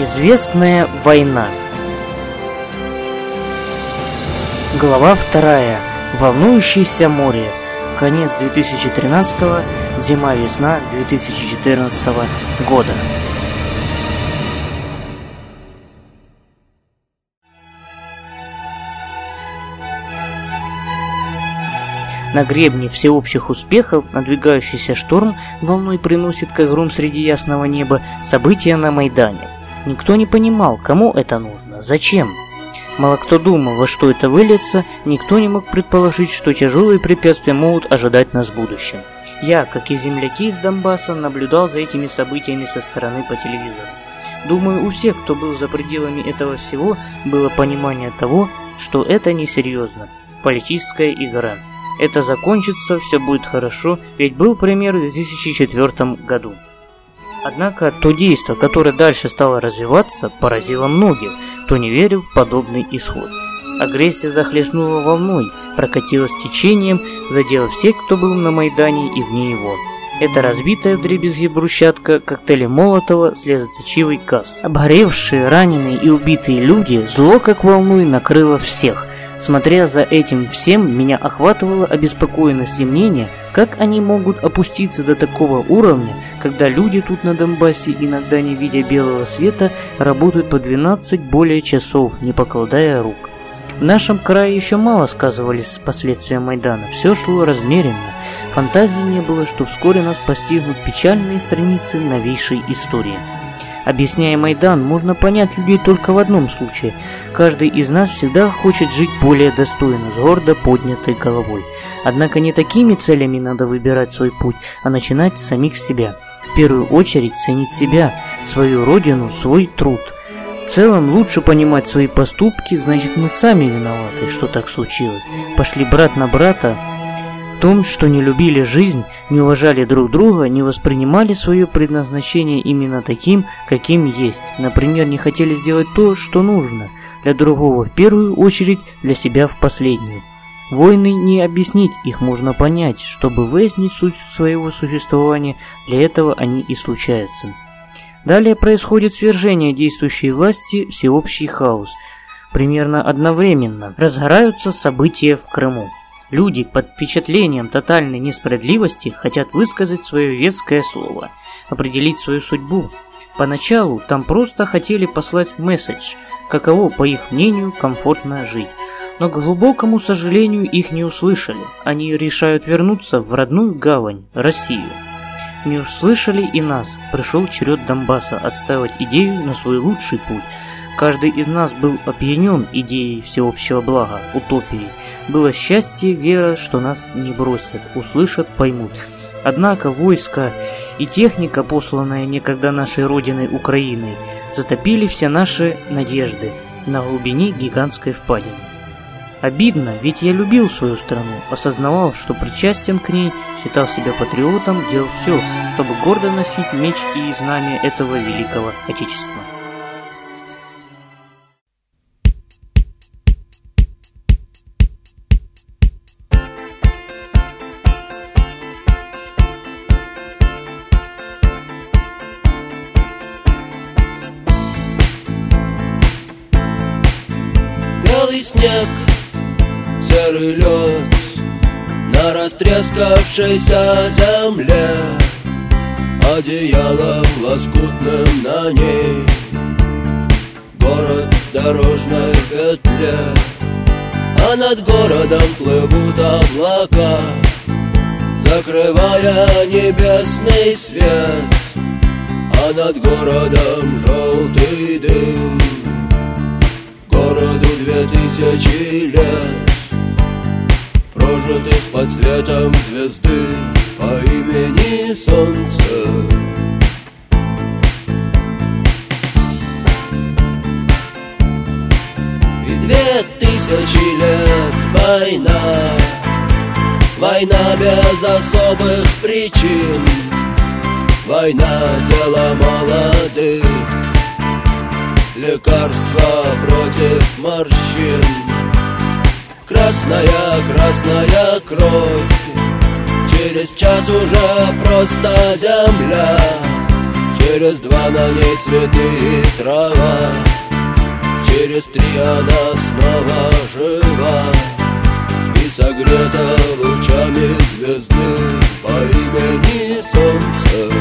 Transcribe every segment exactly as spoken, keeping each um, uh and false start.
Неизвестная война. Глава вторая. Волнующееся море. Конец две тысячи тринадцатого, зима-весна две тысячи четырнадцатого года. На гребне всеобщих успехов надвигающийся шторм волной приносит, как гром среди ясного неба, события на Майдане. Никто не понимал, кому это нужно, зачем. Мало кто думал, во что это выльется, никто не мог предположить, что тяжелые препятствия могут ожидать нас в будущем. Я, как и земляки из Донбасса, наблюдал за этими событиями со стороны по телевизору. Думаю, у всех, кто был за пределами этого всего, было понимание того, что это несерьезно, политическая игра. Это закончится, все будет хорошо, ведь был пример в две тысячи четвёртом году. Однако то действо, которое дальше стало развиваться, поразило многих, кто не верил в подобный исход. Агрессия захлестнула волной, прокатилась течением, задела всех, кто был на Майдане и вне его. Это разбитая вдребезги брусчатка, коктейли Молотова, слезоточивый газ. Обгоревшие, раненые и убитые люди, зло как волной накрыло всех. Смотря за этим всем, меня охватывала обеспокоенность и мнение, как они могут опуститься до такого уровня, когда люди тут на Донбассе, иногда не видя белого света, работают по двенадцать более часов, не покладая рук. В нашем крае еще мало сказывались последствия Майдана, все шло размеренно. Фантазии не было, что вскоре нас постигнут печальные страницы новейшей истории. Объясняя Майдан, можно понять людей только в одном случае. Каждый из нас всегда хочет жить более достойно, с гордо поднятой головой. Однако не такими целями надо выбирать свой путь, а начинать с самих себя. В первую очередь ценить себя, свою родину, свой труд. В целом лучше понимать свои поступки, значит мы сами виноваты, что так случилось. Пошли брат на брата. В том, что не любили жизнь, не уважали друг друга, не воспринимали свое предназначение именно таким, каким есть. Например, не хотели сделать то, что нужно. Для другого в первую очередь, для себя в последнюю. Войны не объяснить, их можно понять. Чтобы выяснить суть своего существования, для этого они и случаются. Далее происходит свержение действующей власти, всеобщий хаос. Примерно одновременно разгораются события в Крыму. Люди под впечатлением тотальной несправедливости хотят высказать свое веское слово, определить свою судьбу. Поначалу там просто хотели послать месседж, каково, по их мнению, комфортно жить. Но, к глубокому сожалению, их не услышали. Они решают вернуться в родную гавань, Россию. Не услышали и нас. Пришел черед Донбасса отстаивать идею на свой лучший путь. Каждый из нас был опьянен идеей всеобщего блага, утопией. Было счастье, вера, что нас не бросят, услышат, поймут. Однако войска и техника, посланная некогда нашей родиной Украиной, затопили все наши надежды на глубине гигантской впадины. Обидно, ведь я любил свою страну, осознавал, что причастен к ней, считал себя патриотом, делал все, чтобы гордо носить меч и знамя этого великого Отечества. Белый снег, серый лед на растрескавшейся земле, одеялом лоскутным на ней город в дорожной петле. А над городом плывут облака, закрывая небесный свет. А над городом желтый дым, городу две тысячи лет, прожитых под светом звезды по имени Солнце. И две тысячи лет война, война без особых причин, война дело молодых, лекарство против морщин. Красная, красная кровь, через час уже просто земля. Через два на ней цветы и трава, через три она снова жива и согрета лучами звезды по имени Солнце.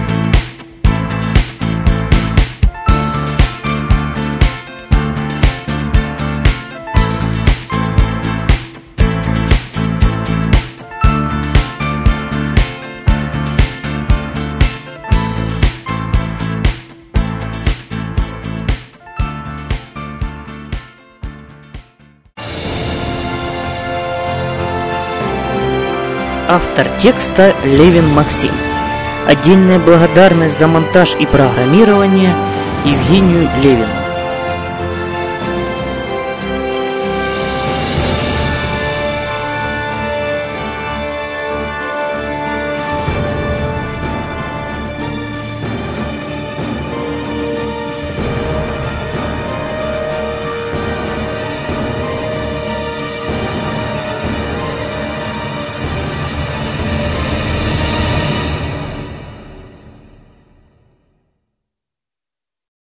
Автор текста Левин Максим. Отдельная благодарность за монтаж и программирование Евгению Левину.